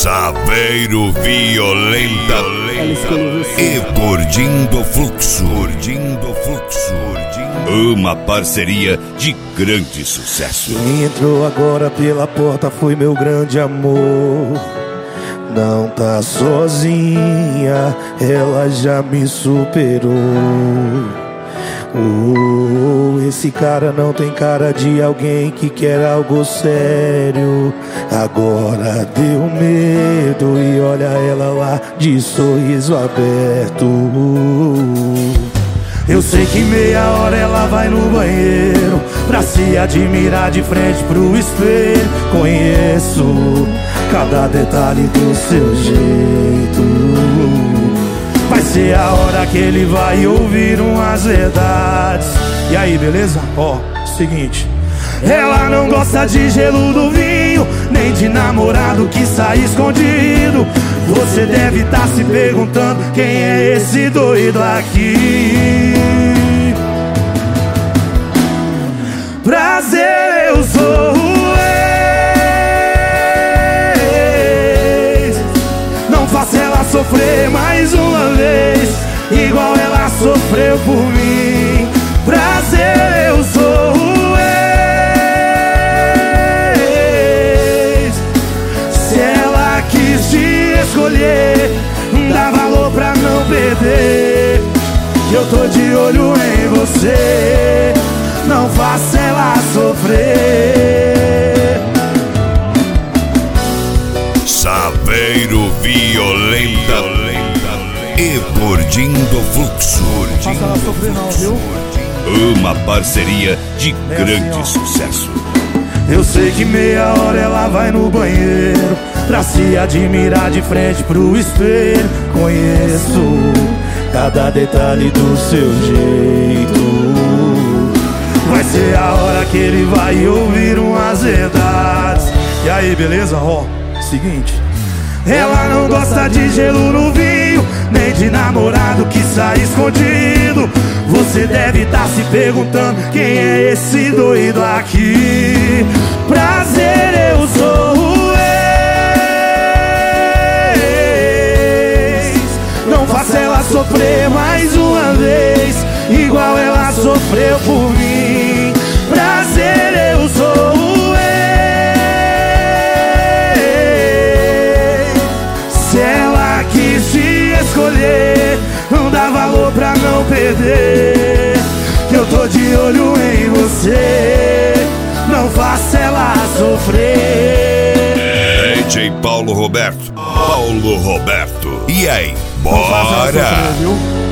Saveiro Violenta e Gordinho do Fluxo. Uma parceria de grande sucesso. Quem entrou agora pela porta foi meu grande amor. Não tá sozinha, ela já me superou. Esse cara não tem cara de alguém que quer algo sério. Agora deu medo e olha ela lá de sorriso aberto. Eu sei que meia hora ela vai no banheiro pra se admirar de frente pro espelho. Conheço cada detalhe do seu jeito. Vai ser a hora que ele vai ouvir umas verdades. E aí, beleza? Ó, seguinte. Ela não gosta de gelo do vinho, nem de namorado que sai escondido. Você deve estar se perguntando quem é esse doido aqui. Prazer, eu sou o ex. Não faça ela sofrer mais uma vez, igual ela sofreu por mim. Prazer, eu sou o ex. Se ela quis te escolher, dá valor pra não perder. Eu tô de olho em você, não faça ela sofrer. Saveiro Violenta e Gordinho do Fluxo. Faça ela sofrer não, viu? Uma parceria de grande sucesso. Eu sei que meia hora ela vai no banheiro pra se admirar de frente pro espelho. Conheço cada detalhe do seu jeito. Vai ser a hora que ele vai ouvir umas verdades. E aí, beleza? Ó, seguinte. Ela não gosta de gelo no vinho, nem de namorado que sai escondido. Você deve estar se perguntando quem é esse doido aqui. Prazer, eu sou o ex. Não faça ela sofrer mais uma vez, igual ela sofreu por mim. Prazer, eu sou o ex. Se ela quis te escolher, não dá valor pra não perder. Que eu tô de olho em você, não faça ela sofrer. DJ Paulo Roberto. E aí, Não faça ela bora? sofrer, viu?